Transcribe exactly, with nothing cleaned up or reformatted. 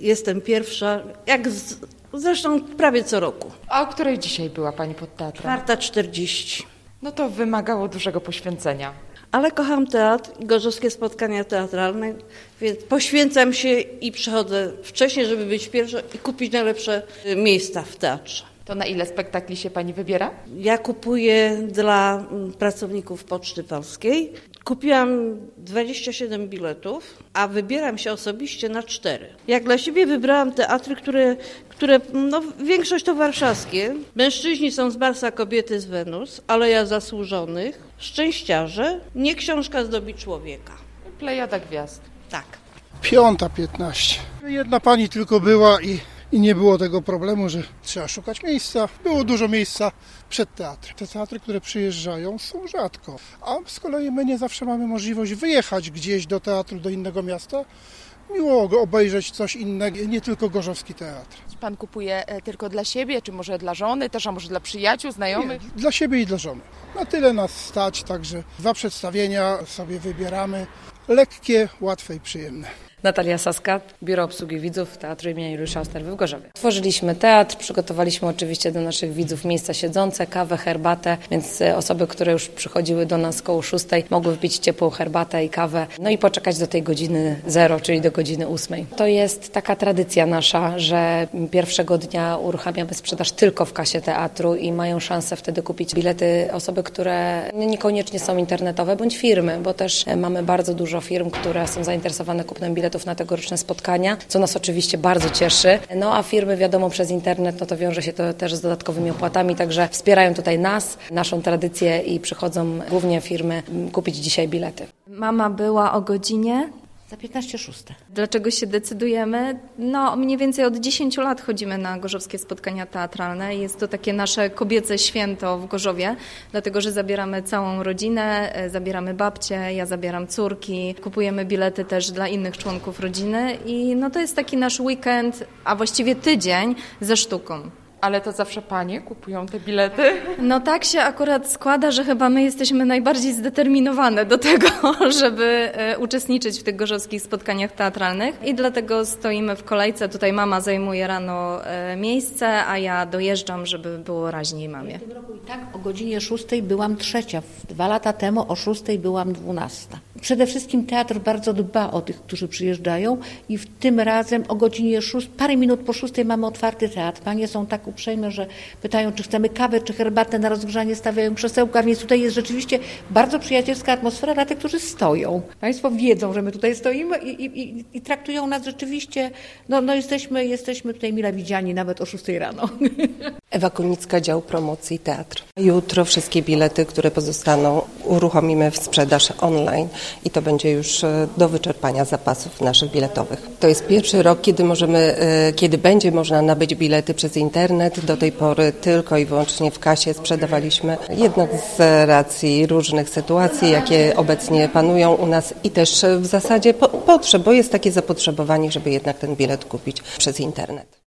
jestem pierwsza, jak z, zresztą prawie co roku. A o której dzisiaj była Pani pod teatrem? Czwarta czterdzieści. No to wymagało dużego poświęcenia. Ale kocham teatr i gorzowskie spotkania teatralne, więc poświęcam się i przychodzę wcześniej, żeby być pierwsza i kupić najlepsze miejsca w teatrze. To na ile spektakli się Pani wybiera? Ja kupuję dla pracowników Poczty Polskiej. Kupiłam dwadzieścia siedem biletów, a wybieram się osobiście na cztery. Jak dla siebie wybrałam teatry, które, które no, większość to warszawskie. Mężczyźni są z Marsa, kobiety z Wenus, Aleja Zasłużonych, Szczęściarze, Nie książka zdobi człowieka. Plejada gwiazd. Tak. Piąta piętnaście. Jedna pani tylko była i, i nie było tego problemu, że trzeba szukać miejsca. Było dużo miejsca przed teatrem. Te teatry, które przyjeżdżają, są rzadko. A z kolei my nie zawsze mamy możliwość wyjechać gdzieś do teatru, do innego miasta. Miło go obejrzeć coś innego, nie tylko gorzowski teatr. Czy Pan kupuje tylko dla siebie, czy może dla żony też, a może dla przyjaciół, znajomych? Nie, dla siebie i dla żony. Na tyle nas stać, także dwa przedstawienia sobie wybieramy. Lekkie, łatwe i przyjemne. Natalia Saska, Biuro Obsługi Widzów Teatru im. Juliusza Osterwy w Gorzowie. Tworzyliśmy teatr, przygotowaliśmy oczywiście do naszych widzów miejsca siedzące, kawę, herbatę, więc osoby, które już przychodziły do nas koło szóstej, mogły wpić ciepłą herbatę i kawę, no i poczekać do tej godziny zero, czyli do godziny ósmej. To jest taka tradycja nasza, że pierwszego dnia uruchamiamy sprzedaż tylko w kasie teatru i mają szansę wtedy kupić bilety osoby, które niekoniecznie są internetowe, bądź firmy, bo też mamy bardzo dużo firm, które są zainteresowane kupnem biletów na tegoroczne spotkania, co nas oczywiście bardzo cieszy. No a firmy, wiadomo, przez internet, no to wiąże się to też z dodatkowymi opłatami, także wspierają tutaj nas, naszą tradycję i przychodzą głównie firmy kupić dzisiaj bilety. Mama była o godzinie za piętnaście szóste. Dlaczego się decydujemy? No mniej więcej od dziesięciu lat chodzimy na gorzowskie spotkania teatralne. Jest to takie nasze kobiece święto w Gorzowie, dlatego że zabieramy całą rodzinę, zabieramy babcie, ja zabieram córki, kupujemy bilety też dla innych członków rodziny i no to jest taki nasz weekend, a właściwie tydzień ze sztuką. Ale to zawsze Panie kupują te bilety? No tak się akurat składa, że chyba my jesteśmy najbardziej zdeterminowane do tego, żeby uczestniczyć w tych gorzowskich spotkaniach teatralnych i dlatego stoimy w kolejce. Tutaj mama zajmuje rano miejsce, a ja dojeżdżam, żeby było raźniej mamie. W tym roku i tak o godzinie szóstej byłam trzecia. Dwa lata temu o szóstej byłam dwunasta. Przede wszystkim teatr bardzo dba o tych, którzy przyjeżdżają i w tym razem o godzinie szóstej, parę minut po szóstej mamy otwarty teatr. Panie są tak uprzejme, że pytają, czy chcemy kawę, czy herbatę na rozgrzanie, stawiają krzesełka, więc tutaj jest rzeczywiście bardzo przyjacielska atmosfera dla tych, którzy stoją. Państwo wiedzą, że my tutaj stoimy i, i, i, i traktują nas rzeczywiście, no, no jesteśmy, jesteśmy tutaj mile widziani nawet o szóstej rano. Ewa Kunicka, dział promocji teatr. Jutro wszystkie bilety, które pozostaną, uruchomimy w sprzedaż online i to będzie już do wyczerpania zapasów naszych biletowych. To jest pierwszy rok, kiedy możemy, kiedy będzie można nabyć bilety przez internet. Do tej pory tylko i wyłącznie w kasie sprzedawaliśmy. Jednak z racji różnych sytuacji, jakie obecnie panują u nas i też w zasadzie po, potrzeb, bo jest takie zapotrzebowanie, żeby jednak ten bilet kupić przez internet.